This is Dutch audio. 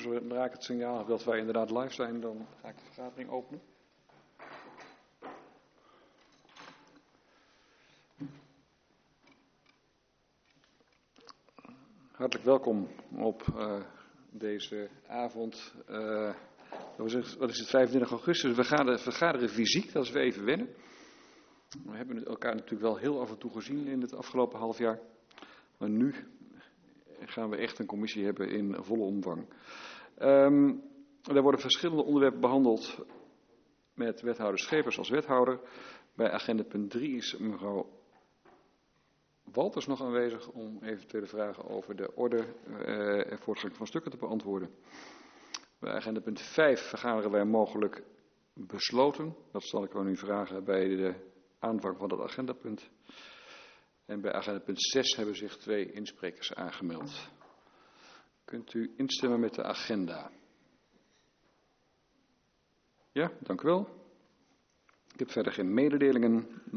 zodra ik het signaal heb dat wij inderdaad live zijn, dan ga ik de vergadering openen. Hartelijk welkom op deze avond. Wat is het, 25 augustus? We vergaderen fysiek, dat is weer even wennen. We hebben elkaar natuurlijk wel heel af en toe gezien in het afgelopen half jaar. Maar nu gaan we echt een commissie hebben in volle omvang. Er worden verschillende onderwerpen behandeld met wethouder Schepers als wethouder. Bij agenda punt 3 is mevrouw Walters nog aanwezig om eventuele vragen over de orde en voortgang van stukken te beantwoorden. Bij agenda punt 5 vergaderen wij mogelijk besloten. Dat zal ik aan u vragen bij de aanvang van dat agendapunt. En bij agenda punt 6 hebben zich 2 insprekers aangemeld. Kunt u instemmen met de agenda? Ja, dank u wel. Ik heb verder geen mededelingen.